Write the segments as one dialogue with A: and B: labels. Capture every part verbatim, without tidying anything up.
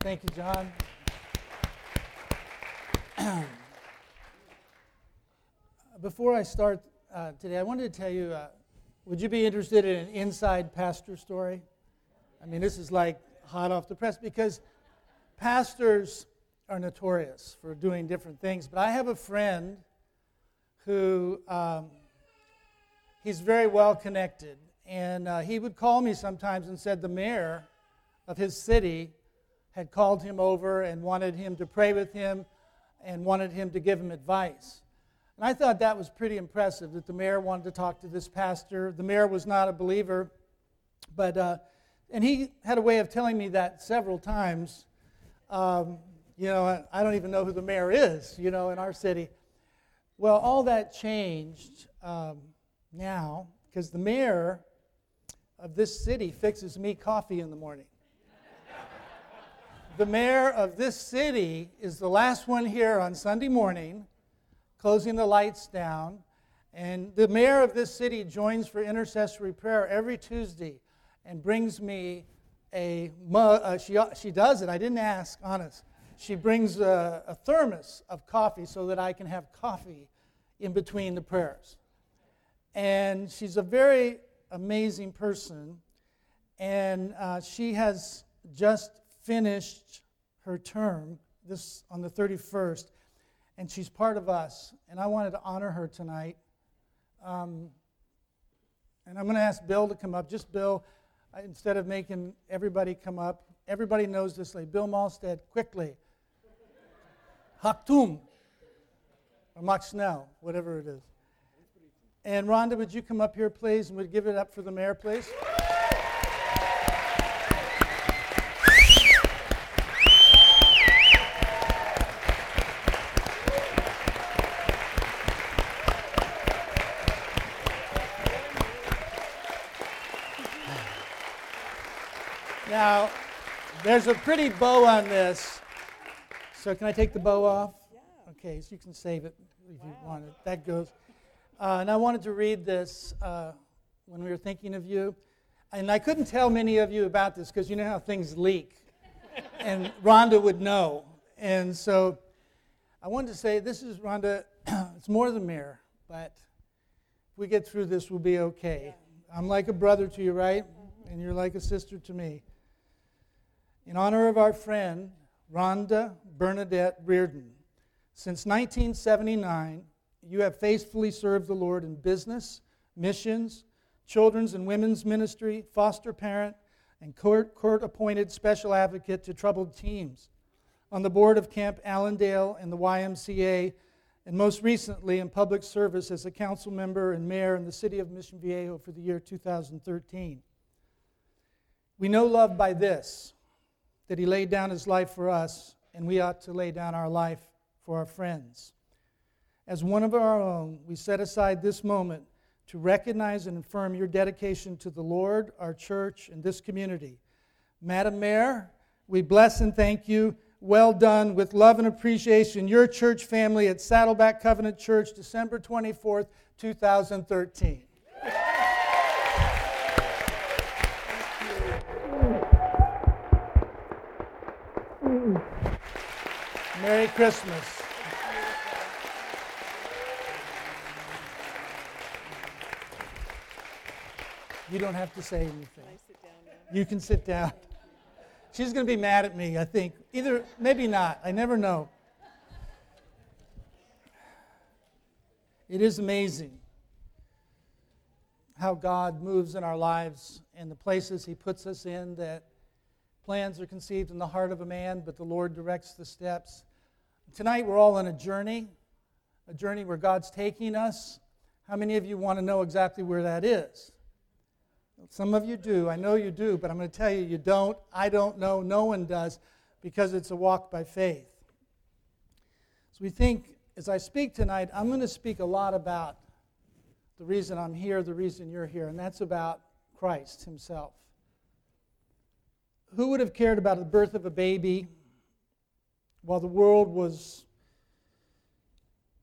A: Thank you, John. Before I start uh, today, I wanted to tell you, uh, would you be interested in an inside pastor story? I mean, this is like hot off the press because pastors are notorious for doing different things. But I have a friend who, um, he's very well connected. And uh, he would call me sometimes and said the mayor of his city had called him over and wanted him to pray with him and wanted him to give him advice. And I thought that was pretty impressive that the mayor wanted to talk to this pastor. The mayor was not a believer, but uh, and he had a way of telling me that several times. Um, you know, I, I don't even know who the mayor is, you know, in our city. Well, all that changed um, now because the mayor of this city fixes me coffee in the morning. The mayor of this city is the last one here on Sunday morning, closing the lights down. And the mayor of this city joins for intercessory prayer every Tuesday and brings me a mug. Uh, she, she does it. I didn't ask, honest. She brings a, a thermos of coffee so that I can have coffee in between the prayers. And she's a very amazing person. And uh, she has just finished her term this on the thirty-first, and she's part of us, and I wanted to honor her tonight. Um, and I'm going to ask Bill to come up. Just Bill, I, instead of making everybody come up. Everybody knows this lady. Bill Malstead, quickly. Haktum. Or Mach Snell, whatever it is. And Rhonda, would you come up here, please, and would give it up for the mayor, please? Now, there's a pretty bow on this. So can I take the bow off? Yeah. Okay, so you can save it if wow. you want it. That goes. Uh, and I wanted to read this uh, when we were thinking of you. And I couldn't tell many of you about this because you know how things leak. And Rhonda would know. And so I wanted to say, this is, Rhonda, it's more than mayor, but if we get through this, we'll be okay. Yeah. I'm like a brother to you, right? Mm-hmm. And you're like a sister to me. In honor of our friend, Rhonda Bernadette Reardon, since nineteen seventy-nine, you have faithfully served the Lord in business, missions, children's and women's ministry, foster parent, and court, court-appointed special advocate to troubled teens, on the board of Camp Allendale and the Y M C A, and most recently in public service as a council member and mayor in the city of Mission Viejo for the year two thousand thirteen. We know love by this, that he laid down his life for us, and we ought to lay down our life for our friends. As one of our own, we set aside this moment to recognize and affirm your dedication to the Lord, our church, and this community. Madam Mayor, we bless and thank you. Well done. With love and appreciation, your church family at Saddleback Covenant Church, December twenty-fourth, two thousand thirteen. Merry Christmas. You don't have to say anything.
B: Can I sit down now?
A: You can sit down. She's going to be mad at me, I think. Either, maybe not. I never know. It is amazing how God moves in our lives and the places He puts us in, that plans are conceived in the heart of a man, but the Lord directs the steps. Tonight we're all on a journey, a journey where God's taking us. How many of you want to know exactly where that is? Some of you do. I know you do, but I'm going to tell you, you don't. I don't know. No one does, because it's a walk by faith. So we think, as I speak tonight, I'm going to speak a lot about the reason I'm here, the reason you're here, and that's about Christ Himself. Who would have cared about the birth of a baby while the world was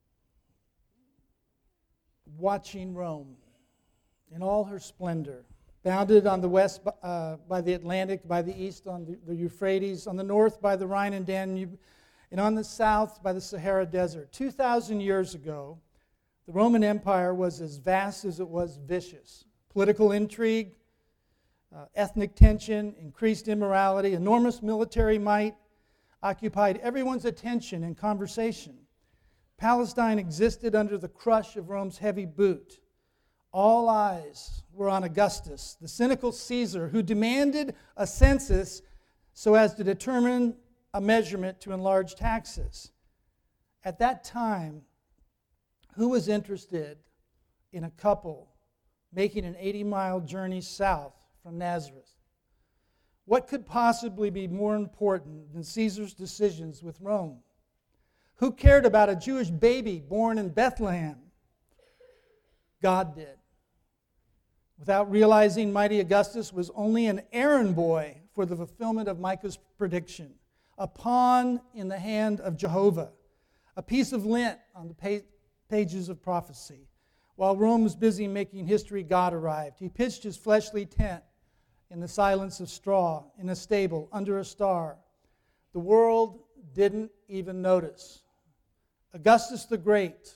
A: watching Rome in all her splendor? bounded on the west uh, by the Atlantic, by the east on the, the Euphrates, on the north by the Rhine and Danube, and on the south by the Sahara Desert. two thousand years ago, the Roman Empire was as vast as it was vicious. Political intrigue, uh, ethnic tension, increased immorality, enormous military might occupied everyone's attention and conversation. Palestine existed under the crush of Rome's heavy boot. All eyes were on Augustus, the cynical Caesar, who demanded a census so as to determine a measurement to enlarge taxes. At that time, who was interested in a couple making an eighty-mile journey south from Nazareth? What could possibly be more important than Caesar's decisions with Rome? Who cared about a Jewish baby born in Bethlehem? God did. Without realizing, mighty Augustus was only an errand boy for the fulfillment of Micah's prediction, a pawn in the hand of Jehovah, a piece of lint on the pa- pages of prophecy. While Rome was busy making history, God arrived. He pitched his fleshly tent in the silence of straw, in a stable, under a star. The world didn't even notice. Augustus the Great,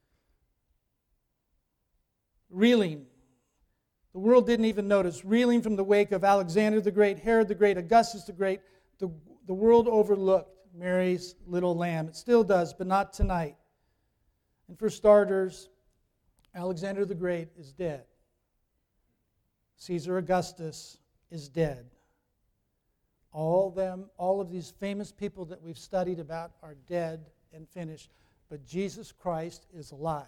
A: reeling, the world didn't even notice, reeling from the wake of Alexander the Great, Herod the Great, Augustus the Great, the, the world overlooked Mary's little lamb. It still does, but not tonight. And for starters, Alexander the Great is dead. Caesar Augustus is dead. All them, all of these famous people that we've studied about are dead and finished, but Jesus Christ is alive.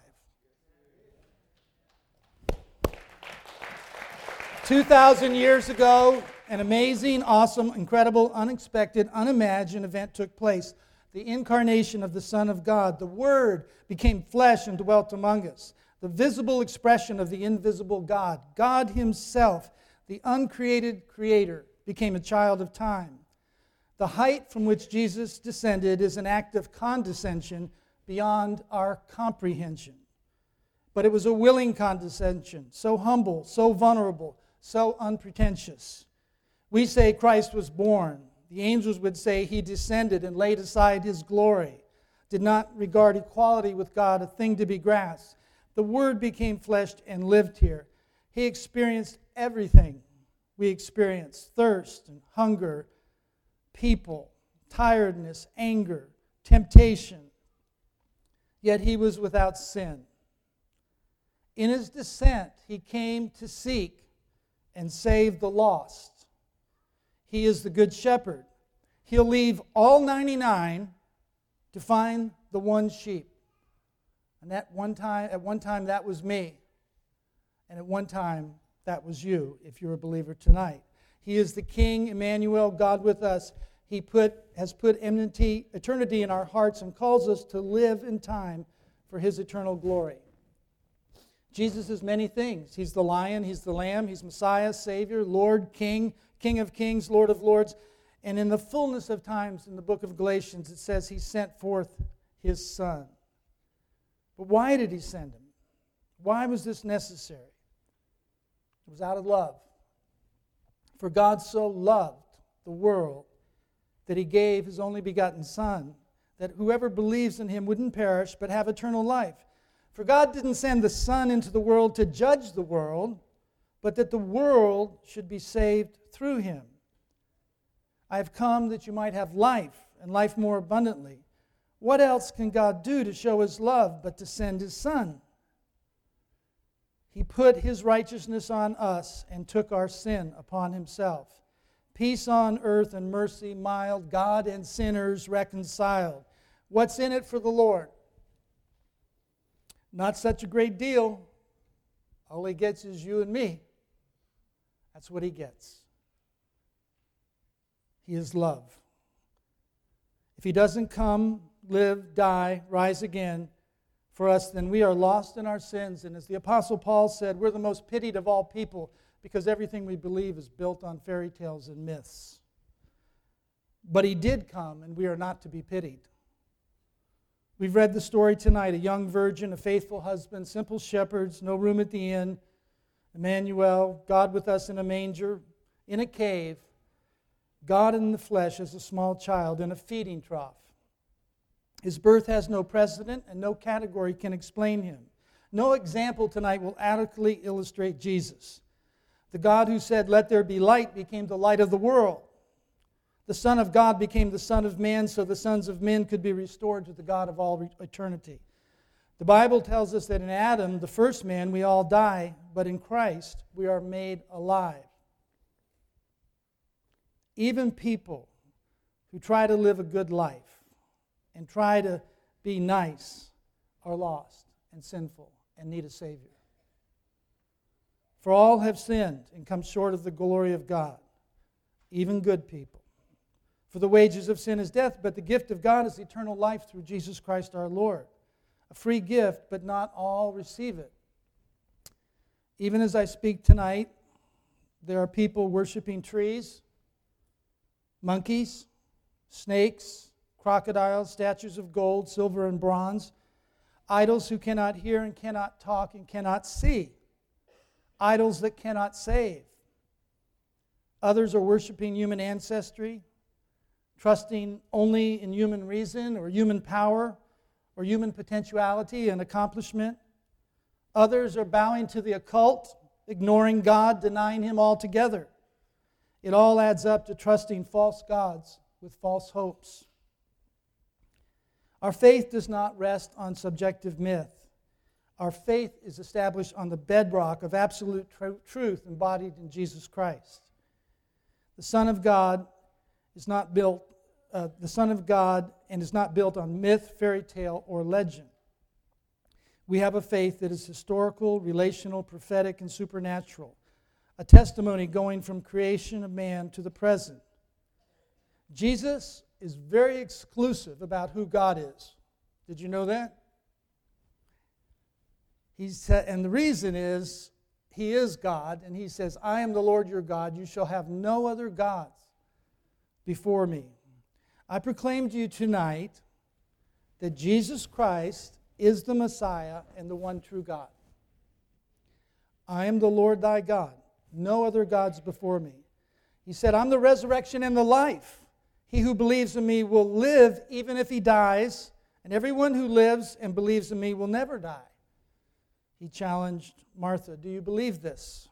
A: two thousand years ago, an amazing, awesome, incredible, unexpected, unimagined event took place. The incarnation of the Son of God. The Word became flesh and dwelt among us. The visible expression of the invisible God. God Himself, the uncreated Creator, became a child of time. The height from which Jesus descended is an act of condescension beyond our comprehension. But it was a willing condescension, so humble, so vulnerable, so unpretentious. We say Christ was born. The angels would say He descended and laid aside His glory, did not regard equality with God a thing to be grasped. The Word became flesh and lived here. He experienced everything we experience: thirst and hunger, people, tiredness, anger, temptation. Yet He was without sin. In His descent, He came to seek and save the lost. He is the Good Shepherd. He'll leave all ninety-nine to find the one sheep. And at one time, at one time that was me. And at one time that was you, if you're a believer tonight. He is the King, Emmanuel, God with us. He put, has put enmity, eternity in our hearts and calls us to live in time for His eternal glory. Jesus is many things. He's the Lion, He's the Lamb, He's Messiah, Savior, Lord, King, King of kings, Lord of lords. And in the fullness of times, in the book of Galatians, it says He sent forth His Son. But why did He send Him? Why was this necessary? It was out of love. For God so loved the world that He gave His only begotten Son, that whoever believes in Him wouldn't perish but have eternal life. For God didn't send the Son into the world to judge the world, but that the world should be saved through Him. I have come that you might have life, and life more abundantly. What else can God do to show His love but to send His Son? He put His righteousness on us and took our sin upon Himself. Peace on earth and mercy mild, God and sinners reconciled. What's in it for the Lord? Not such a great deal. All He gets is you and me. That's what He gets. He is love. If He doesn't come, live, die, rise again for us, then we are lost in our sins. And as the Apostle Paul said, we're the most pitied of all people because everything we believe is built on fairy tales and myths. But He did come, and we are not to be pitied. We've read the story tonight, a young virgin, a faithful husband, simple shepherds, no room at the inn. Emmanuel, God with us in a manger, in a cave, God in the flesh as a small child in a feeding trough. His birth has no precedent, and no category can explain him. No example tonight will adequately illustrate Jesus. The God who said, "Let there be light," became the light of the world. The Son of God became the Son of Man so the sons of men could be restored to the God of all eternity. The Bible tells us that in Adam, the first man, we all die, but in Christ, we are made alive. Even people who try to live a good life and try to be nice are lost and sinful and need a Savior. For all have sinned and come short of the glory of God, even good people. For the wages of sin is death, but the gift of God is eternal life through Jesus Christ our Lord. A free gift, but not all receive it. Even as I speak tonight, there are people worshiping trees, monkeys, snakes, crocodiles, statues of gold, silver, and bronze, idols who cannot hear and cannot talk and cannot see, idols that cannot save. Others are worshiping human ancestry, trusting only in human reason or human power or human potentiality and accomplishment. Others are bowing to the occult, ignoring God, denying Him altogether. It all adds up to trusting false gods with false hopes. Our faith does not rest on subjective myth. Our faith is established on the bedrock of absolute tr- truth embodied in Jesus Christ. The Son of God is not built, uh, the Son of God, and is not built on myth, fairy tale, or legend. We have a faith that is historical, relational, prophetic, and supernatural. A testimony going from creation of man to the present. Jesus is very exclusive about who God is. Did you know that? He said, and the reason is, He is God, and He says, "I am the Lord your God. You shall have no other gods before me." I proclaim to you tonight that Jesus Christ is the Messiah and the one true God. "I am the Lord thy God. No other gods before me." He said, "I'm the resurrection and the life. He who believes in me will live even if he dies, and everyone who lives and believes in me will never die." He challenged Martha, "Do you believe this?"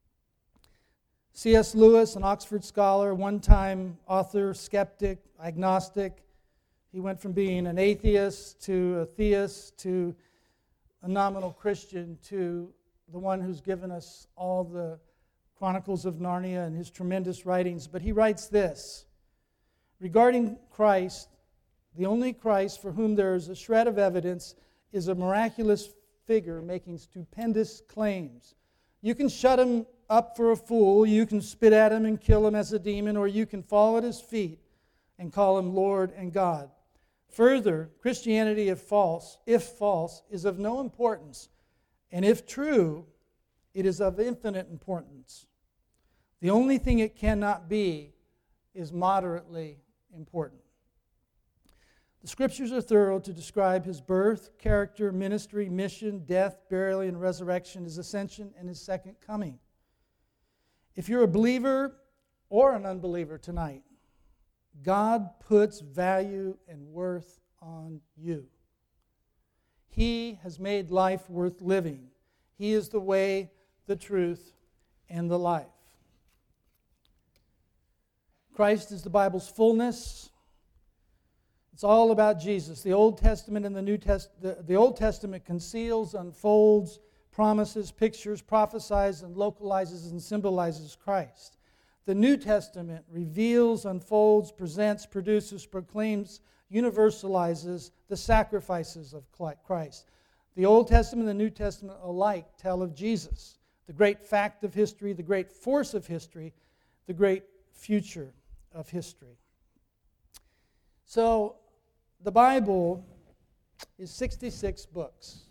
A: C S Lewis, an Oxford scholar, one-time author, skeptic, agnostic. He went from being an atheist to a theist to a nominal Christian to the one who's given us all the Chronicles of Narnia and his tremendous writings. But he writes this: regarding Christ, the only Christ for whom there is a shred of evidence is a miraculous figure making stupendous claims. You can shut him up for a fool, you can spit at him and kill him as a demon, or you can fall at his feet and call him Lord and God. Further, Christianity, if false, if false, is of no importance, and if true, it is of infinite importance. The only thing it cannot be is moderately important. The Scriptures are thorough to describe His birth, character, ministry, mission, death, burial, and resurrection, His ascension, and His second coming. If you're a believer or an unbeliever tonight, God puts value and worth on you. He has made life worth living. He is the way, the truth, and the life. Christ is the Bible's fullness. It's all about Jesus. The Old Testament and the New Testament, the, the Old Testament conceals, unfolds, promises, pictures, prophesies, and localizes and symbolizes Christ. The New Testament reveals, unfolds, presents, produces, proclaims, universalizes the sacrifices of Christ. The Old Testament and the New Testament alike tell of Jesus, the great fact of history, the great force of history, the great future of history. So, the Bible is sixty-six books.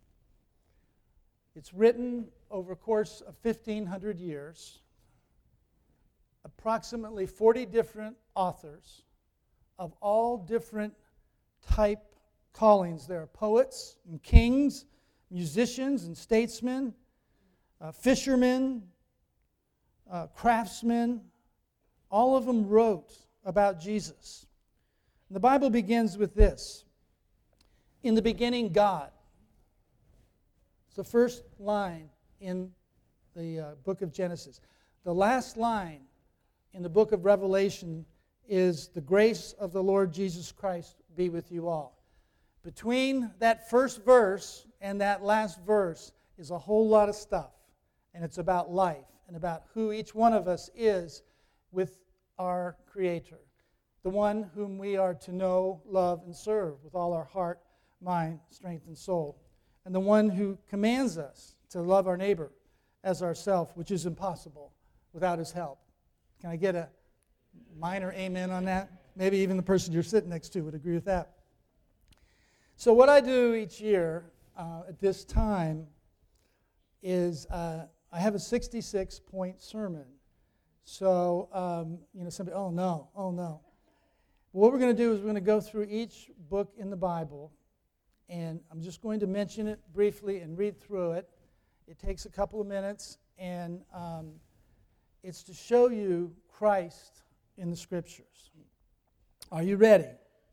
A: It's written over a course of fifteen hundred years. Approximately forty different authors of all different type callings. There are poets and kings, musicians and statesmen, uh, fishermen, uh, craftsmen, all of them wrote about Jesus. And the Bible begins with this. In the beginning, God. It's the first line in the uh, book of Genesis. The last line in the book of Revelation is, the grace of the Lord Jesus Christ be with you all. Between that first verse and that last verse is a whole lot of stuff. And it's about life and about who each one of us is with our Creator, the one whom we are to know, love, and serve with all our heart, mind, strength, and soul, and the one who commands us to love our neighbor as ourselves, which is impossible without His help. Can I get a minor amen on that? Maybe even the person you're sitting next to would agree with that. So what I do each year uh, at this time is uh, I have a sixty-six point sermon. So, um, you know, somebody, oh no, oh no. What we're going to do is we're going to go through each book in the Bible, and I'm just going to mention it briefly and read through it. It takes a couple of minutes, and um, it's to show you Christ in the Scriptures. Are you ready?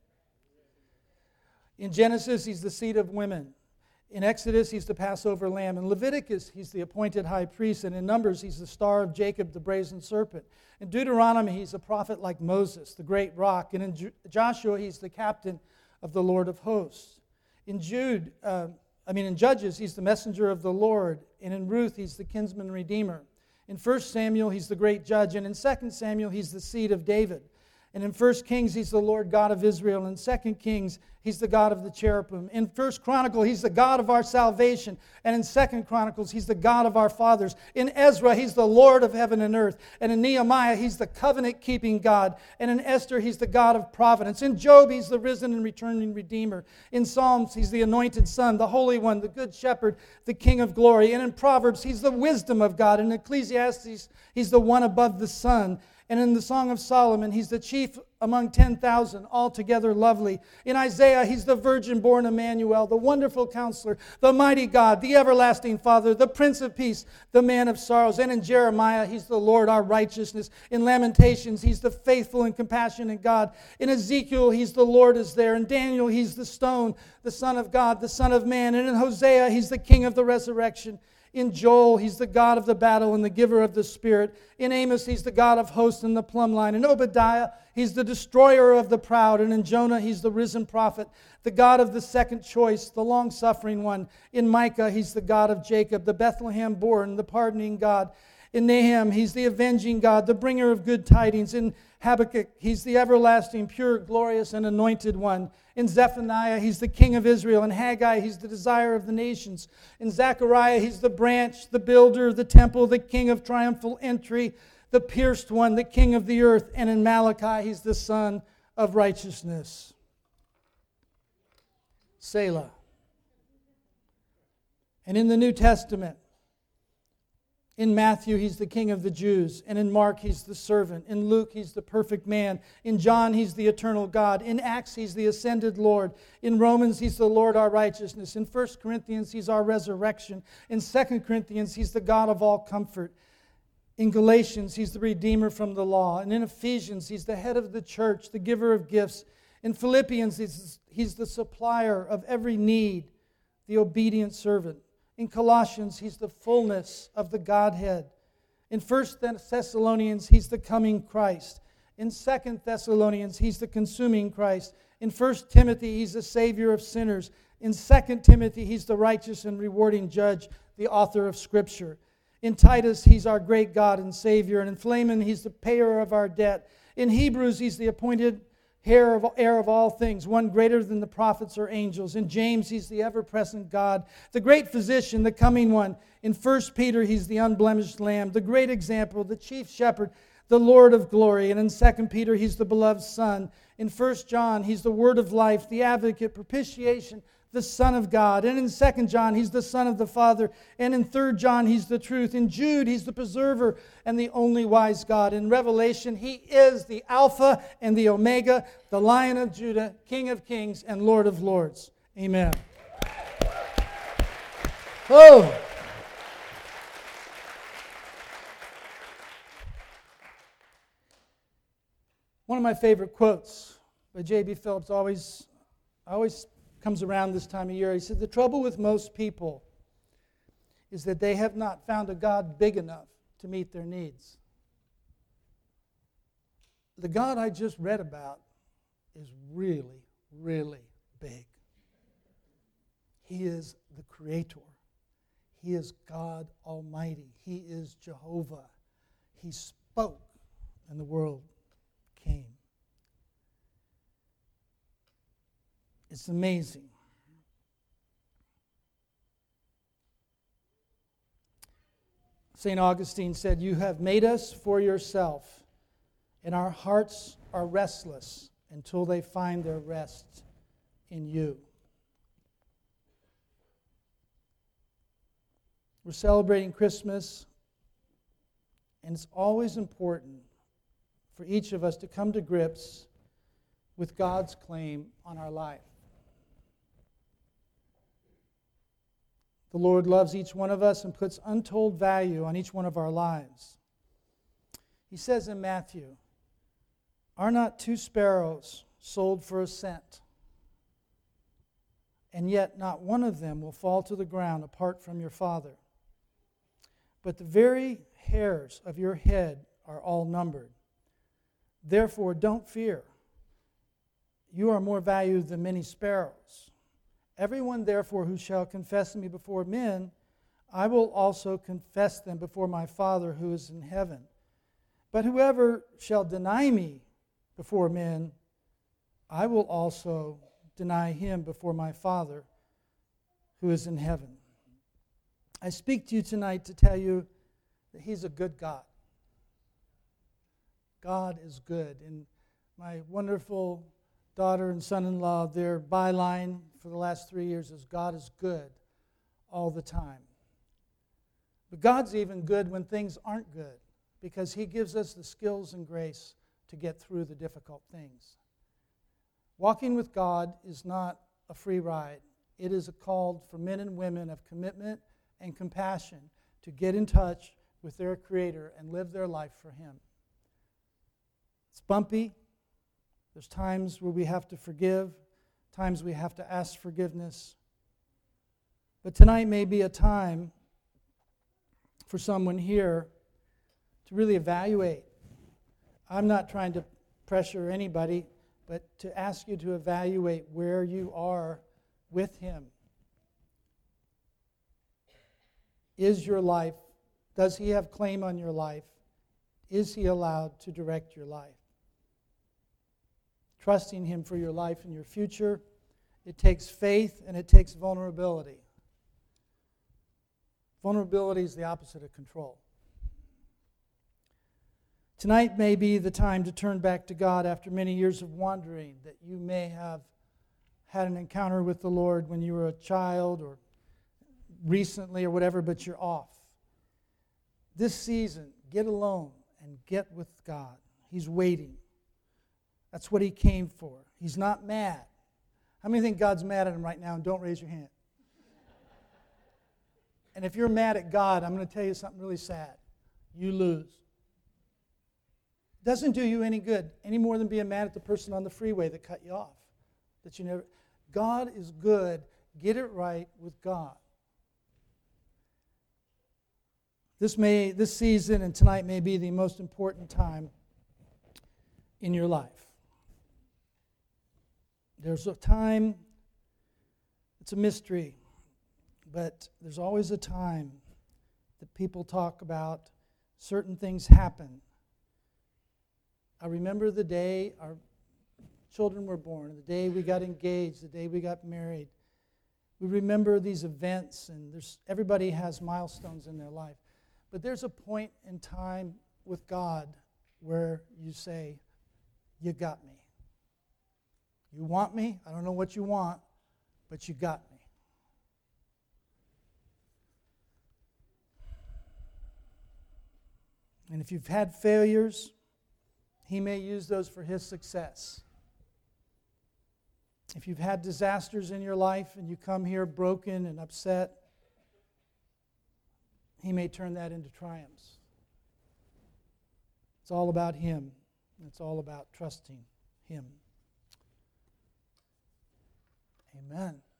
A: In Genesis, He's the seed of women. In Exodus, He's the Passover lamb. In Leviticus, He's the appointed high priest. And in Numbers, He's the star of Jacob, the brazen serpent. In Deuteronomy, He's a prophet like Moses, the great rock. And in Joshua, He's the captain of the Lord of hosts. In Jude, uh, I mean in Judges, He's the messenger of the Lord. And in Ruth, He's the kinsman redeemer. In First Samuel, He's the great judge. And in Second Samuel, He's the seed of David. And in First Kings, He's the Lord God of Israel. In Second Kings, He's the God of the cherubim. In First Chronicle, He's the God of our salvation. And in Second Chronicles, He's the God of our fathers. In Ezra, He's the Lord of heaven and earth. And in Nehemiah, He's the covenant-keeping God. And in Esther, He's the God of providence. In Job, He's the risen and returning Redeemer. In Psalms, He's the anointed Son, the Holy One, the Good Shepherd, the King of glory. And in Proverbs, He's the wisdom of God. In Ecclesiastes, He's the one above the sun. And in the Song of Solomon, He's the chief among ten thousand, altogether lovely. In Isaiah, He's the virgin-born Emmanuel, the wonderful counselor, the mighty God, the everlasting Father, the Prince of Peace, the man of sorrows. And in Jeremiah, He's the Lord, our righteousness. In Lamentations, He's the faithful and compassionate God. In Ezekiel, He's the Lord is there. In Daniel, He's the stone, the Son of God, the Son of Man. And in Hosea, He's the King of the resurrection. In Joel, He's the God of the battle and the giver of the Spirit. In Amos, He's the God of hosts and the plumb line. In Obadiah, He's the destroyer of the proud. And in Jonah, He's the risen prophet, the God of the second choice, the long-suffering one. In Micah, He's the God of Jacob, the Bethlehem-born, the pardoning God. In Nahum, He's the avenging God, the bringer of good tidings. In Habakkuk, He's the everlasting, pure, glorious, and anointed one. In Zephaniah, He's the King of Israel. In Haggai, He's the desire of the nations. In Zechariah, He's the branch, the builder, the temple, the King of triumphal entry, the pierced one, the King of the earth. And in Malachi, He's the Son of righteousness. Selah. And in the New Testament, in Matthew, He's the King of the Jews. And in Mark, He's the servant. In Luke, He's the perfect man. In John, He's the eternal God. In Acts, He's the ascended Lord. In Romans, He's the Lord our righteousness. In First Corinthians, He's our resurrection. In Second Corinthians, He's the God of all comfort. In Galatians, He's the Redeemer from the law. And in Ephesians, He's the head of the church, the giver of gifts. In Philippians, He's, he's the supplier of every need, the obedient servant. In Colossians, He's the fullness of the Godhead. In First Thessalonians, He's the coming Christ. In Second Thessalonians, He's the consuming Christ. In First Timothy, He's the Savior of sinners. In Second Timothy, He's the righteous and rewarding judge, the author of Scripture. In Titus, He's our great God and Savior. And in Philemon, He's the payer of our debt. In Hebrews, He's the appointed heir of, heir of all things, one greater than the prophets or angels. In James, He's the ever-present God, the great physician, the coming one. In First Peter, He's the unblemished Lamb, the great example, the chief shepherd, the Lord of glory. And in Second Peter, He's the beloved Son. In First John, He's the word of life, the advocate, propitiation, the Son of God. And in Second John, He's the Son of the Father. And in Third John, He's the truth. In Jude, He's the preserver and the only wise God. In Revelation, He is the Alpha and the Omega, the Lion of Judah, King of kings and Lord of lords. Amen. Oh! One of my favorite quotes by J B. Phillips always, always comes around this time of year. He said, "The trouble with most people is that they have not found a God big enough to meet their needs." The God I just read about is really, really big. He is the Creator. He is God Almighty. He is Jehovah. He spoke, and the world came. It's amazing. Saint Augustine said, "You have made us for yourself, and our hearts are restless until they find their rest in you." We're celebrating Christmas, and it's always important for each of us to come to grips with God's claim on our life. The Lord loves each one of us and puts untold value on each one of our lives. He says in Matthew, "Are not two sparrows sold for a cent? And yet not one of them will fall to the ground apart from your Father. But the very hairs of your head are all numbered. Therefore, don't fear. You are more valued than many sparrows. Everyone, therefore, who shall confess me before men, I will also confess them before my Father who is in heaven. But whoever shall deny me before men, I will also deny him before my Father who is in heaven." I speak to you tonight to tell you that He's a good God. God is good. And my wonderful daughter and son-in-law, their byline for the last three years is "God is good all the time." But God's even good when things aren't good, because He gives us the skills and grace to get through the difficult things. Walking with God is not a free ride. It is a call for men and women of commitment and compassion to get in touch with their Creator and live their life for Him. It's bumpy. There's times where we have to forgive, times we have to ask forgiveness. But tonight may be a time for someone here to really evaluate. I'm not trying to pressure anybody, but to ask you to evaluate where you are with Him. Is your life, does He have claim on your life? Is He allowed to direct your life? Trusting Him for your life and your future, it takes faith and it takes vulnerability. Vulnerability is the opposite of control. Tonight may be the time to turn back to God after many years of wandering, that you may have had an encounter with the Lord when you were a child or recently or whatever, but you're off. This season, get alone and get with God. He's waiting. That's what He came for. He's not mad. How many think God's mad at him right now? And don't raise your hand. And if you're mad at God, I'm going to tell you something really sad. You lose. It doesn't do you any good, any more than being mad at the person on the freeway that cut you off. That you never. God is good. Get it right with God. This may, this season and tonight may be the most important time in your life. There's a time, it's a mystery, but there's always a time that people talk about certain things happen. I remember the day our children were born, the day we got engaged, the day we got married. We remember these events, and there's everybody has milestones in their life. But there's a point in time with God where you say, "You got me. You want me? I don't know what you want, but you got me." And if you've had failures, He may use those for His success. If you've had disasters in your life and you come here broken and upset, He may turn that into triumphs. It's all about Him. It's all about trusting Him. Amen.